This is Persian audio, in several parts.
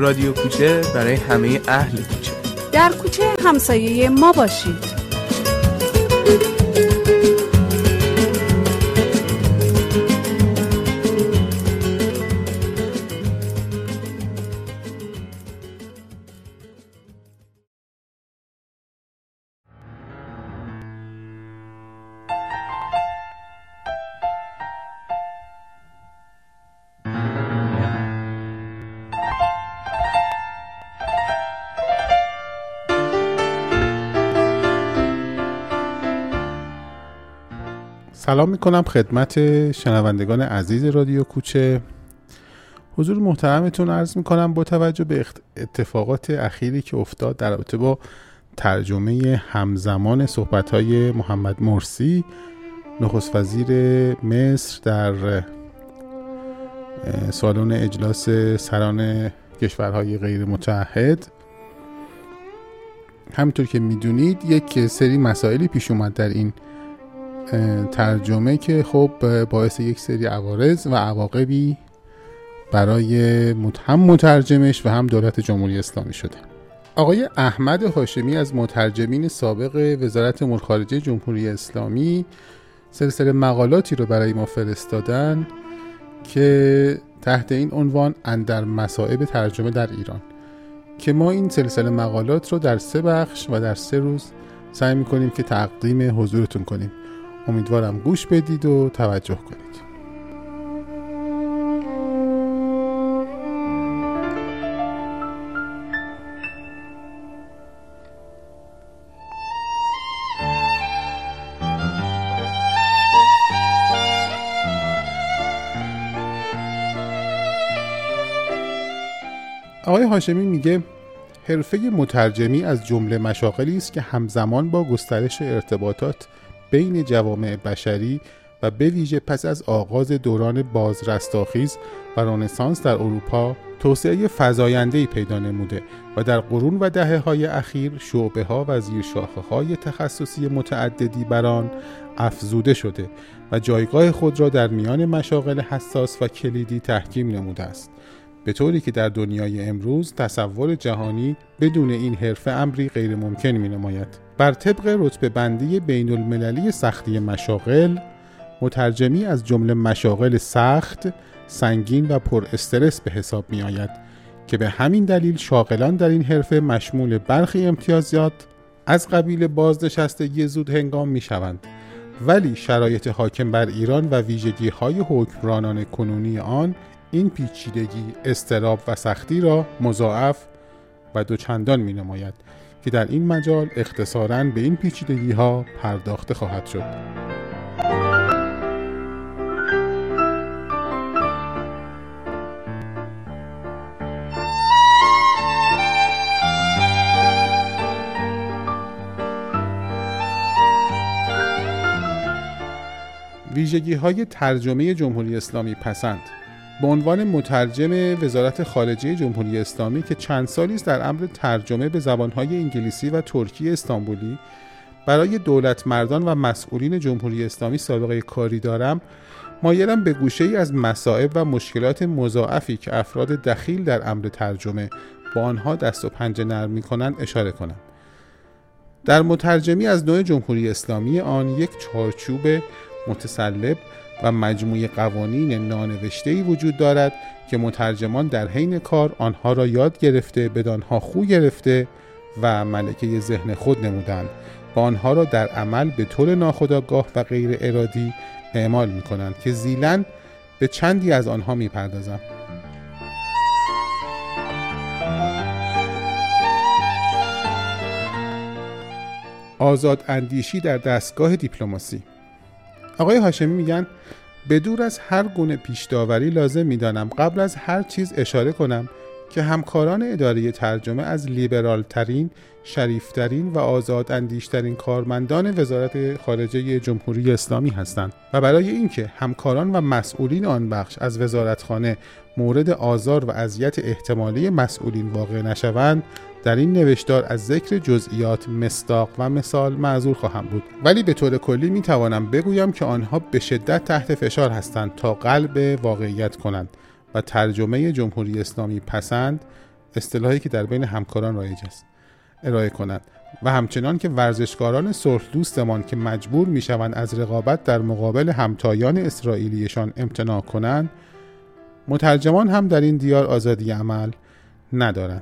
رادیو کوچه برای همه اهل کوچه. در کوچه همسایه ما باشید. سلام میکنم خدمت شنوندگان عزیز رادیو کوچه. حضور محترمتون عرض میکنم با توجه به اتفاقات اخیری که افتاد در رابطه با ترجمه همزمان صحبت‌های محمد مرسی نخست وزیر مصر در سالن اجلاس سران کشورهای غیر متحد. همونطور که میدونید یک سری مسائلی پیش اومد در این ترجمه که خب باعث یک سری عوارض و عواقبی برای هم مترجمش و هم دولت جمهوری اسلامی شده. آقای احمد هاشمی از مترجمین سابق وزارت امور خارجه جمهوری اسلامی سلسله مقالاتی رو برای ما فرستادن که تحت این عنوان اندر مصائب ترجمه در ایران، که ما این سلسله مقالات رو در 3 بخش و در 3 روز سعی می‌کنیم که تقدیم حضورتون کنیم. امیدوارم گوش بدید و توجه کنید. آقای هاشمی میگه حرفه مترجمی از جمله مشاغلی است که همزمان با گسترش ارتباطات بین جوامع بشری و به ویژه پس از آغاز دوران بازرستاخیز و رنسانس در اروپا توسعه فزاینده‌ای پیدا نموده و در قرون و دهه‌های اخیر شعبه‌ها و زیرشاخه‌های تخصصی متعددی بر آن افزوده شده و جایگاه خود را در میان مشاغل حساس و کلیدی تحکیم نموده است، به طوری که در دنیای امروز تصور جهانی بدون این حرفه امری غیر ممکن می‌نماید. بر طبق رتبه بندی بین المللی سختی مشاغل، مترجمی از جمله مشاغل سخت، سنگین و پر استرس به حساب می آید که به همین دلیل شاغلان در این حرفه مشمول برخی امتیازات از قبیل بازنشستگی زود هنگام می شوند، ولی شرایط حاکم بر ایران و ویژگی های حکمرانان کنونی آن این پیچیدگی، اضطراب و سختی را مضاعف و دوچندان می نماید که در این مجال اختصاراً به این پیچیدگی ها پرداخته خواهد شد. ویژگی های ترجمه جمهوری اسلامی پسند. به عنوان مترجم وزارت خارجه جمهوری اسلامی که چند سالی است در امر ترجمه به زبانهای انگلیسی و ترکی استانبولی برای دولت مردان و مسئولین جمهوری اسلامی سابقه کاری دارم، مایلم به گوشه‌ای از مصائب و مشکلات مضاعفی که افراد دخیل در امر ترجمه با آنها دست و پنجه نرم می‌کنند اشاره کنم. در مترجمی از نوع جمهوری اسلامی آن یک چارچوب متسلب و مجموعه قوانین نانوشته‌ای وجود دارد که مترجمان در حین کار آنها را یاد گرفته، بدانها خو گرفته و ملکه ذهن خود نمودند و آنها را در عمل به طور ناخودآگاه و غیر ارادی اعمال می‌کنند که ذیلاً به چندی از آنها می‌پردازم. آزاد اندیشی در دستگاه دیپلماسی. آقای هاشمی میگن به دور از هر گونه پیش داوری لازم میدانم قبل از هر چیز اشاره کنم که همکاران اداره ترجمه از لیبرال ترین، شریف ترین و آزاد اندیشترین کارمندان وزارت خارجه جمهوری اسلامی هستند و برای اینکه همکاران و مسئولین آن بخش از وزارتخانه مورد آزار و اذیت احتمالی مسئولین واقع نشوند، در این نوشتار از ذکر جزئیات، مصداق و مثال معذور خواهم بود، ولی به طور کلی می توانم بگویم که آنها به شدت تحت فشار هستند تا قلب واقعیت کنند و ترجمه جمهوری اسلامی پسند اصطلاحی که در بین همکاران رایج است، ارائه کنند و همچنان که ورزشکاران صلح‌دوستمان که مجبور می‌شوند از رقابت در مقابل همتایان اسرائیلیشان امتناع کنند، مترجمان هم در این دیار آزادی عمل ندارند.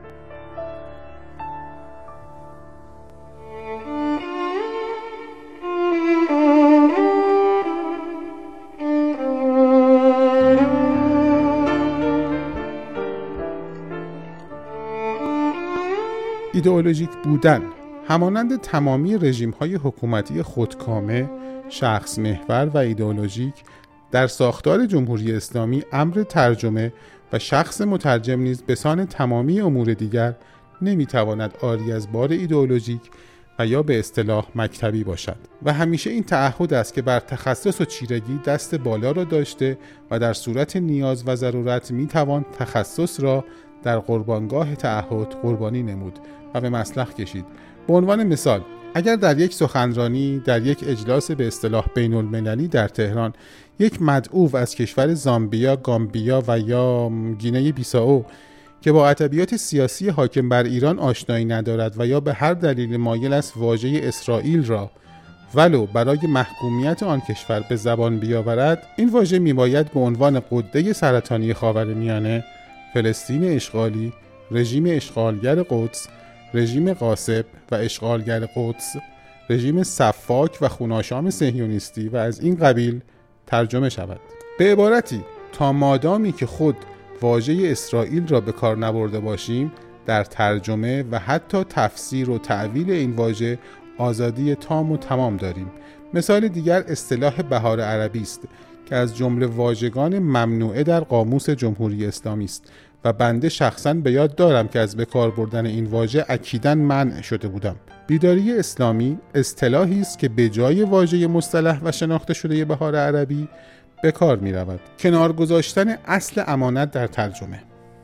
ایدئولوژیک بودن همانند تمامی رژیم‌های حکومتی خودکامه، شخص محور و ایدئولوژیک در ساختار جمهوری اسلامی امر ترجمه و شخص مترجم نیز بسان تمامی امور دیگر نمیتواند عاری از بار ایدئولوژیک و یا به اصطلاح مکتبی باشد و همیشه این تعهد است که بر تخصص و چیرگی دست بالا را داشته و در صورت نیاز و ضرورت میتوان تخصص را در قربانگاه تعهد قربانی نمود و به مسلخ کشید. به عنوان مثال، اگر در یک سخنرانی در یک اجلاس به اصطلاح بین المللی در تهران یک مدعو از کشور زامبیا، گامبیا و یا گینه بیسائو که با ادبیات سیاسی حاکم بر ایران آشنایی ندارد و یا به هر دلیل مایل است واژه اسرائیل را ولو برای محکومیت آن کشور به زبان بیاورد، این واژه میباید به عنوان غده سرطانی خاورمیانه، فلسطین اشغالی، رژیم اشغالگر قدس، رژیم غاصب و اشغالگر قدس، رژیم سفاک و خوناشام صهیونیستی و از این قبیل ترجمه شود. به عبارتی، تا مادامی که خود واژه اسرائیل را به کار نبرده باشیم، در ترجمه و حتی تفسیر و تعویل این واژه آزادی تام و تمام داریم. مثال دیگر اصطلاح بهار عربی است که از جمله واژگان ممنوعه در قاموس جمهوری اسلامی است و بنده شخصاً به یاد دارم که از به کار بردن این واژه اکیداً منع شده بودم. بیداری اسلامی اصطلاحی است که به جای واژه مصطلح و شناخته شده بهار عربی به کار می رود. کنار گذاشتن اصل امانت در ترجمه.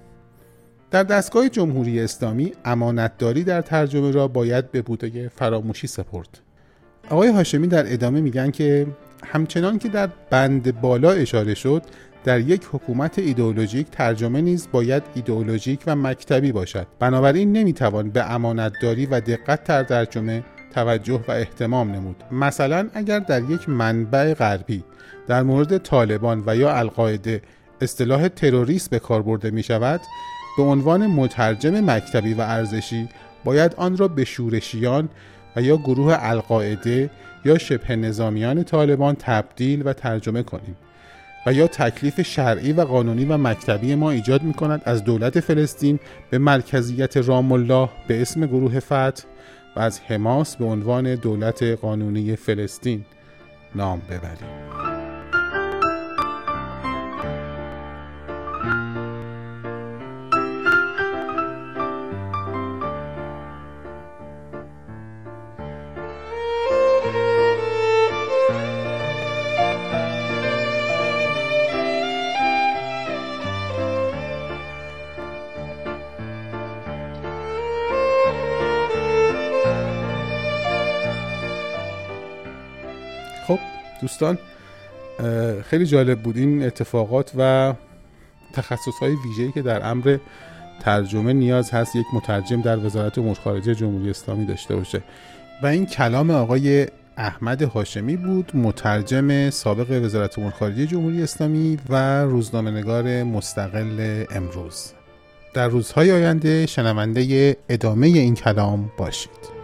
در دستگاه جمهوری اسلامی امانتداری در ترجمه را باید به بوده فراموشی سپرد. آقای هاشمی در ادامه میگن که همچنان که در بند بالا اشاره شد، در یک حکومت ایدئولوژیک ترجمه نیز باید ایدئولوژیک و مکتبی باشد. بنابراین نمیتوان به امانتداری و دقت در ترجمه توجه و اهتمام نمود. مثلا اگر در یک منبع غربی در مورد طالبان و یا القاعده اصطلاح تروریست به کار برده می شود، به عنوان مترجم مکتبی و ارزشی باید آن را به شورشیان و یا گروه القاعده یا شبه نظامیان طالبان تبدیل و ترجمه کنیم و یا تکلیف شرعی و قانونی و مکتبی ما ایجاد می کند از دولت فلسطین به مرکزیت رام الله به اسم گروه فتح و از حماس به عنوان دولت قانونی فلسطین نام ببریم. خب دوستان، خیلی جالب بود این اتفاقات و تخصصهای ویژه‌ای که در امر ترجمه نیاز هست یک مترجم در وزارت امور خارجه جمهوری اسلامی داشته باشه. و این کلام آقای احمد هاشمی بود، مترجم سابق وزارت امور خارجه جمهوری اسلامی و روزنامه‌نگار مستقل امروز. در روزهای آینده شنونده ادامه این کلام باشید.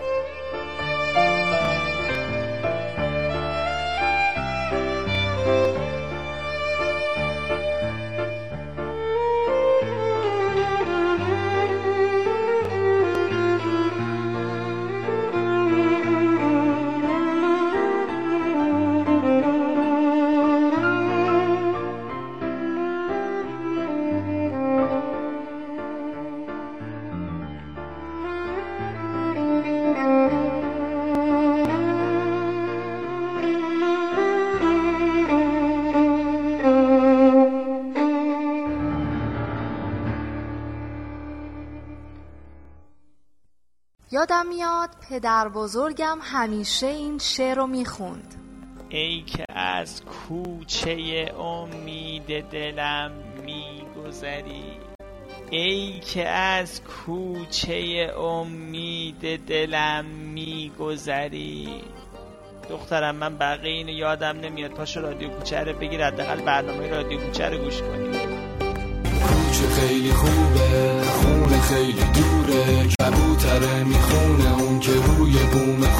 یادم میاد پدر بزرگم همیشه این شعر رو میخوند: ای که از کوچه امید دلم میگذری، ای که از کوچه امید دلم میگذری. دخترم من بقیه اینو یادم نمیاد، پاشو رادیو کوچه رو بگیر، حداقل برنامه رادیو کوچه رو گوش کنیم. کوچه خیلی خوبه، خونه خیلی دوره، کبوتره میخونه اون که روی بوم